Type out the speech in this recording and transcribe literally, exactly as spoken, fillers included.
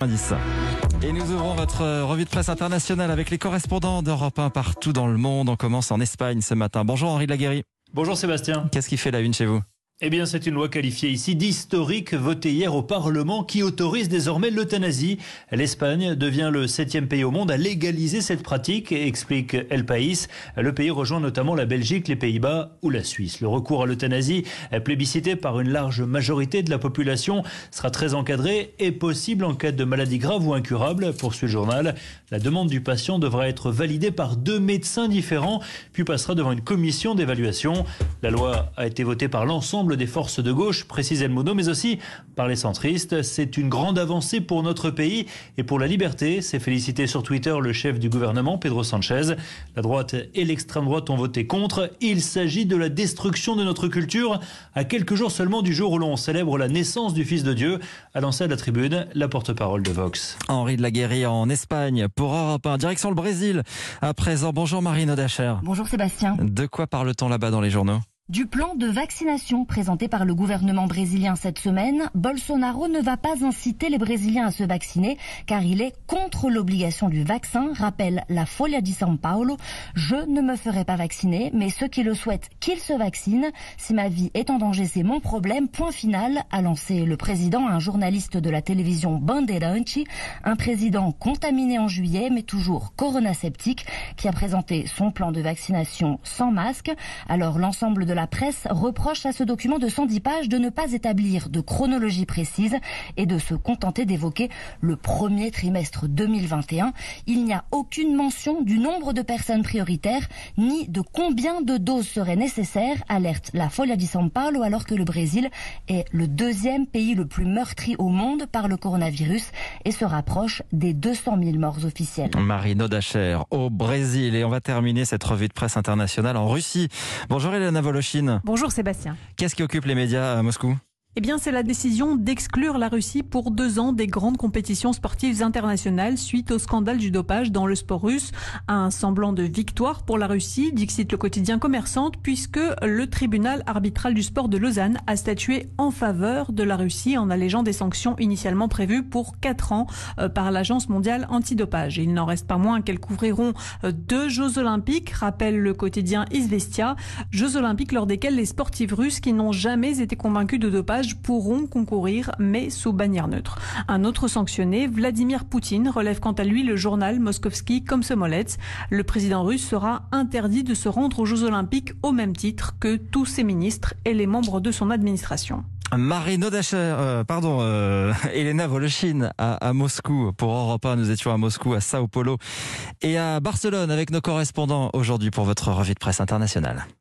Indice. Et nous ouvrons votre revue de presse internationale avec les correspondants d'Europe un partout dans le monde. On commence en Espagne ce matin. Bonjour Henri de la Guéry. Bonjour Sébastien. Qu'est-ce qui fait la une chez vous ? Eh bien, c'est une loi qualifiée ici d'historique, votée hier au Parlement, qui autorise désormais l'euthanasie. L'Espagne devient le septième pays au monde à légaliser cette pratique, explique El País. Le pays rejoint notamment la Belgique, les Pays-Bas ou la Suisse. Le recours à l'euthanasie, plébiscité par une large majorité de la population, sera très encadré et possible en cas de maladie grave ou incurable, poursuit le journal. La demande du patient devra être validée par deux médecins différents, puis passera devant une commission d'évaluation. La loi a été votée par l'ensemble des forces de gauche, précise El Mundo, mais aussi par les centristes. C'est une grande avancée pour notre pays et pour la liberté, s'est félicité sur Twitter le chef du gouvernement, Pedro Sánchez. La droite et l'extrême droite ont voté contre. Il s'agit de la destruction de notre culture à quelques jours seulement du jour où l'on célèbre la naissance du Fils de Dieu, a lancé à la tribune la porte-parole de Vox. Henri de la Guéry en Espagne pour Europe un. Direction le Brésil. À présent, bonjour Marine Odacher. Bonjour Sébastien. De quoi parle-t-on là-bas dans les journaux ? Du plan de vaccination présenté par le gouvernement brésilien cette semaine, Bolsonaro ne va pas inciter les Brésiliens à se vacciner car il est contre l'obligation du vaccin, rappelle la Folha de São Paulo. Je ne me ferai pas vacciner, mais ceux qui le souhaitent, qu'ils se vaccinent. Si ma vie est en danger, c'est mon problème. Point final, a lancé le président à un journaliste de la télévision Bandeirantes, un président contaminé en juillet, mais toujours corona-sceptique, qui a présenté son plan de vaccination sans masque. Alors l'ensemble de la La presse reproche à ce document de cent dix pages de ne pas établir de chronologie précise et de se contenter d'évoquer le premier trimestre deux mille vingt et un. Il n'y a aucune mention du nombre de personnes prioritaires ni de combien de doses seraient nécessaires, alerte la Folha de São Paulo, alors que le Brésil est le deuxième pays le plus meurtri au monde par le coronavirus et se rapproche des deux cent mille morts officiels. Marine Odacher au Brésil. Et on va terminer cette revue de presse internationale en Russie. Bonjour Elena Voloshin. Bonjour Sébastien. Qu'est-ce qui occupe les médias à Moscou ? Eh bien, c'est la décision d'exclure la Russie pour deux ans des grandes compétitions sportives internationales suite au scandale du dopage dans le sport russe. Un semblant de victoire pour la Russie, dixit le quotidien Commerçante, puisque le tribunal arbitral du sport de Lausanne a statué en faveur de la Russie en allégeant des sanctions initialement prévues pour quatre ans par l'Agence mondiale antidopage. Il n'en reste pas moins qu'elles couvriront deux Jeux olympiques, rappelle le quotidien Izvestia. Jeux olympiques lors desquels les sportifs russes qui n'ont jamais été convaincus de dopage pourront concourir, mais sous bannière neutre. Un autre sanctionné, Vladimir Poutine, relève quant à lui le journal Moskovski Komsomolets. Le président russe sera interdit de se rendre aux Jeux olympiques au même titre que tous ses ministres et les membres de son administration. Marine Odacher, euh, pardon, euh, Elena Voloshin à, à Moscou. Pour Europe un, nous étions à Moscou, à Sao Paulo et à Barcelone avec nos correspondants aujourd'hui pour votre revue de presse internationale.